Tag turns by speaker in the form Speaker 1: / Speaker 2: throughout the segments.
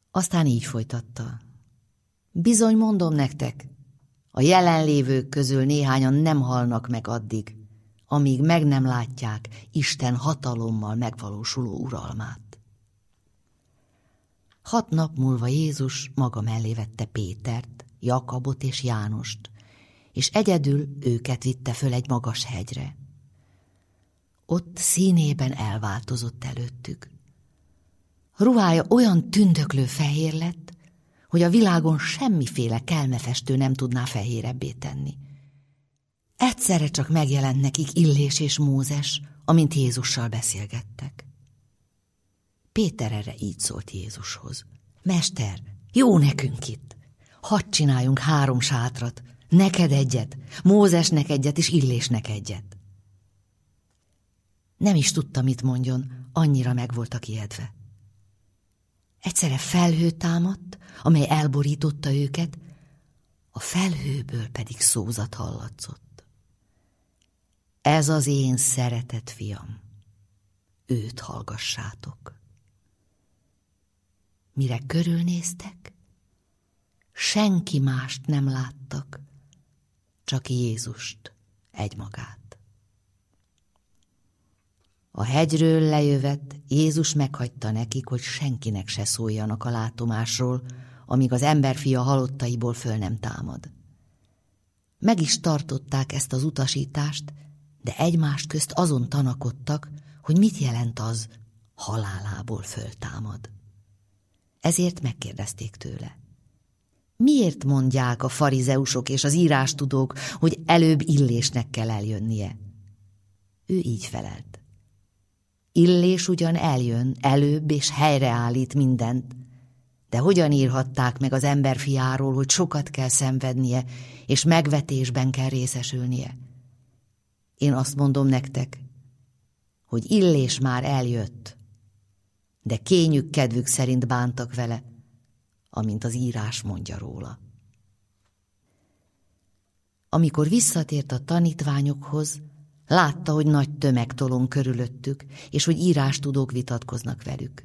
Speaker 1: Aztán így folytatta. Bizony mondom nektek, a jelenlévők közül néhányan nem halnak meg addig, amíg meg nem látják Isten hatalommal megvalósuló uralmát. 6 nap múlva Jézus maga mellé vette Pétert, Jakabot és Jánost, és egyedül őket vitte föl egy magas hegyre. Ott színében elváltozott előttük. Ruhája olyan tündöklő fehér lett, hogy a világon semmiféle kelmefestő nem tudná fehérebbé tenni. Egyszerre csak megjelent nekik Illés és Mózes, amint Jézussal beszélgettek. Péter erre így szólt Jézushoz. Mester, jó nekünk itt. Hadd csináljunk 3 sátrat, neked egyet, Mózesnek egyet és Illésnek egyet. Nem is tudta, mit mondjon, annyira meg voltak ijedve. Egyszerre felhő támadt, amely elborította őket, a felhőből pedig szózat hallatszott. Ez az én szeretett fiam, őt hallgassátok. Mire körülnéztek, senki mást nem láttak, csak Jézust egymagát. A hegyről lejövet, Jézus meghagyta nekik, hogy senkinek se szóljanak a látomásról, amíg az emberfia halottaiból föl nem támad. Meg is tartották ezt az utasítást, de egymás közt azon tanakodtak, hogy mit jelent az, halálából föltámad. Ezért megkérdezték tőle. Miért mondják a farizeusok és az írástudók, hogy előbb Illésnek kell eljönnie? Ő így felelt. Illés ugyan eljön előbb és helyreállít mindent, de hogyan írhatták meg az emberfiáról, hogy sokat kell szenvednie, és megvetésben kell részesülnie? Én azt mondom nektek, hogy Illés már eljött, de kényük kedvük szerint bántak vele, amint az írás mondja róla. Amikor visszatért a tanítványokhoz, látta, hogy nagy tömeg tolong körülöttük, és hogy írástudók vitatkoznak velük.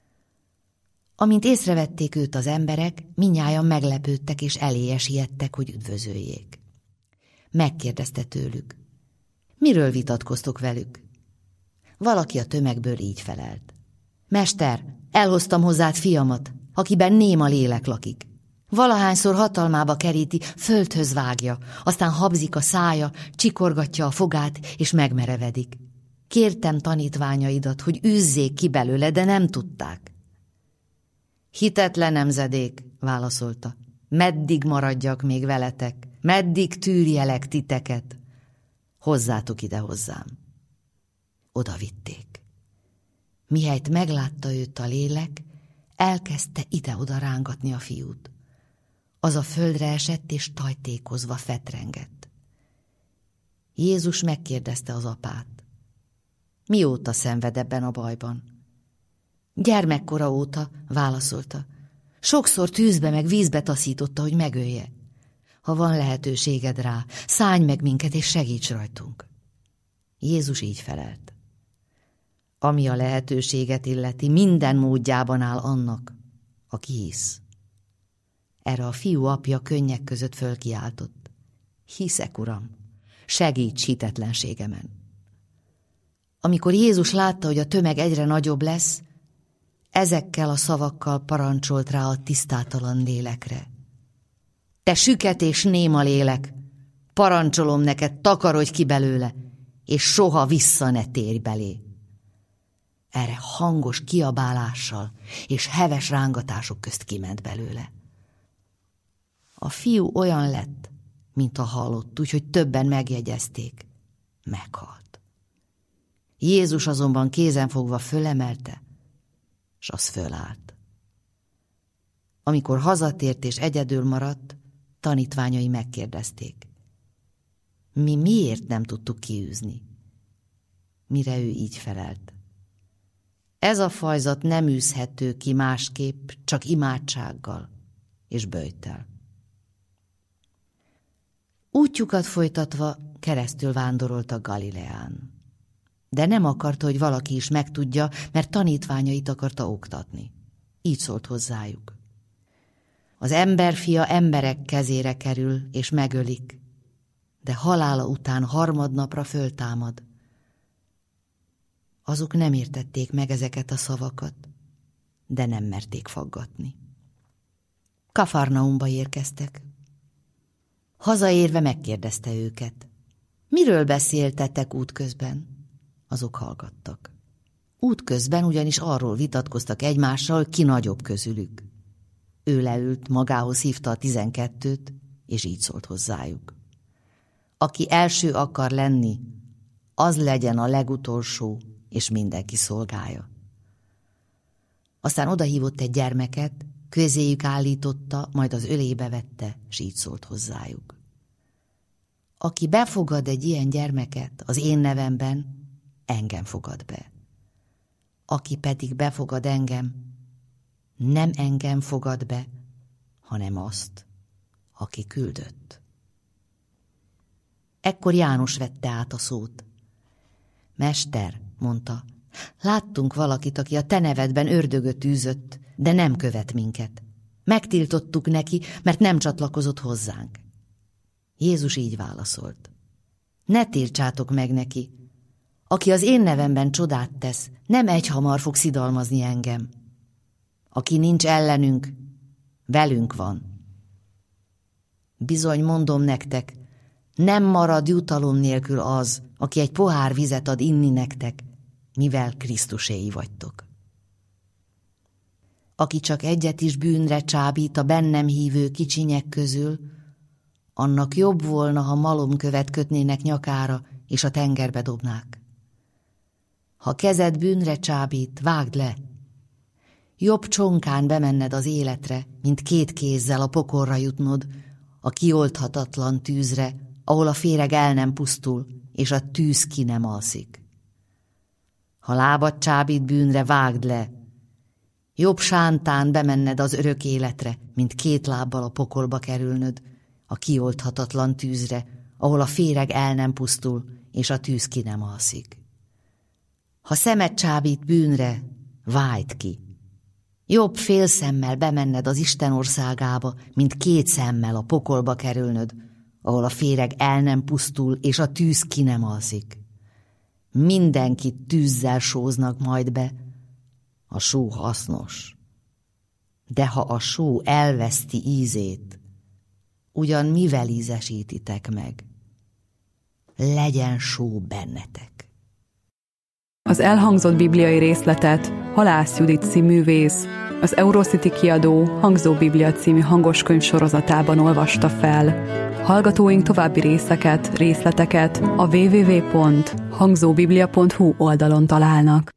Speaker 1: Amint észrevették őt az emberek, mindnyájan meglepődtek és eléje siettek, hogy üdvözöljék. Megkérdezte tőlük, miről vitatkoztok velük? Valaki a tömegből így felelt. Mester, elhoztam hozzád fiamat, akiben néma lélek lakik. Valahányszor hatalmába keríti, földhöz vágja, aztán habzik a szája, csikorgatja a fogát, és megmerevedik. Kértem tanítványaidat, hogy űzzék ki belőle, de nem tudták. Hitetlen nemzedék, válaszolta. Meddig maradjak még veletek? Meddig tűrjelek titeket? Hozzátok ide hozzám. Oda vitték. Mihelyt meglátta őt a lélek, elkezdte ide-oda rángatni a fiút. Az a földre esett, és tajtékozva fetrengett. Jézus megkérdezte az apát. Mióta szenved ebben a bajban? Gyermekkora óta, válaszolta. Sokszor tűzbe meg vízbe taszította, hogy megölje. Ha van lehetőséged rá, szállj meg minket, és segíts rajtunk. Jézus így felelt. Ami a lehetőséget illeti, minden módjában áll annak, aki hisz. Erre a fiú apja könnyek között fölkiáltott. Hiszek, Uram, segíts hitetlenségemen. Amikor Jézus látta, hogy a tömeg egyre nagyobb lesz, ezekkel a szavakkal parancsolt rá a tisztátalan lélekre. Te süket és néma lélek, parancsolom neked, takarodj ki belőle, és soha vissza ne térj belé. Erre hangos kiabálással és heves rángatások közt kiment belőle. A fiú olyan lett, mint a halott, úgyhogy többen megjegyezték. Meghalt. Jézus azonban kézenfogva fölemelte, s az fölállt. Amikor hazatért és egyedül maradt, tanítványai megkérdezték. Mi miért nem tudtuk kiűzni? Mire ő így felelt. Ez a fajzat nem űzhető ki másképp, csak imádsággal és böjttel. Útjukat folytatva keresztül vándoroltak Galileán. De nem akarta, hogy valaki is megtudja, mert tanítványait akarta oktatni. Így szólt hozzájuk. Az emberfia emberek kezére kerül, és megölik, de halála után harmadnapra föltámad. Azok nem értették meg ezeket a szavakat, de nem merték faggatni. Kafarnaumba érkeztek. Hazaérve megkérdezte őket: miről beszéltetek útközben? Azok hallgattak. Útközben ugyanis arról vitatkoztak egymással, ki nagyobb közülük. Ő leült, magához hívta a 12-t, és így szólt hozzájuk: aki első akar lenni, az legyen a legutolsó, és mindenki szolgája. Aztán odahívott egy gyermeket, közéjük állította, majd az ölébe vette, s így szólt hozzájuk: aki befogad egy ilyen gyermeket az én nevemben, engem fogad be. Aki pedig befogad engem, nem engem fogad be, hanem azt, aki küldött. Ekkor János vette át a szót. Mester, mondta, láttunk valakit, aki a te nevedben ördögöt űzött, de nem követ minket. Megtiltottuk neki, mert nem csatlakozott hozzánk. Jézus így válaszolt: ne tiltsátok meg neki. Aki az én nevemben csodát tesz, nem egyhamar fog szidalmazni engem. Aki nincs ellenünk, velünk van. Bizony mondom nektek, nem marad jutalom nélkül az, aki egy pohár vizet ad inni nektek, mivel Krisztuséi vagytok. Aki csak egyet is bűnre csábít a bennem hívő kicsinyek közül, annak jobb volna, ha malomkövet kötnének nyakára, és a tengerbe dobnák. Ha kezed bűnre csábít, vágd le. Jobb csonkán bemenned az életre, mint 2 kézzel a pokolra jutnod, a kioldhatatlan tűzre, ahol a féreg el nem pusztul, és a tűz ki nem alszik. Ha lábad csábít bűnre, vágd le. Jobb sántán bemenned az örök életre, mint 2 lábbal a pokolba kerülnöd, a kioldhatatlan tűzre, ahol a féreg el nem pusztul, és a tűz ki nem alszik. Ha szemed csábít bűnre, vájd ki. Jobb fél szemmel bemenned az Isten országába, mint 2 szemmel a pokolba kerülnöd, ahol a féreg el nem pusztul, és a tűz ki nem alszik. Mindenkit tűzzel sóznak majd be. A só hasznos. De ha a só elveszti ízét, ugyan mivel ízesítitek meg? Legyen só bennetek.
Speaker 2: Az elhangzott bibliai részletet Halász Judit színművész, az Eurocity kiadó Hangzó Biblia című hangoskönyv sorozatában olvasta fel. Hallgatóink további részleteket a www.hangzóbiblia.hu oldalon találnak.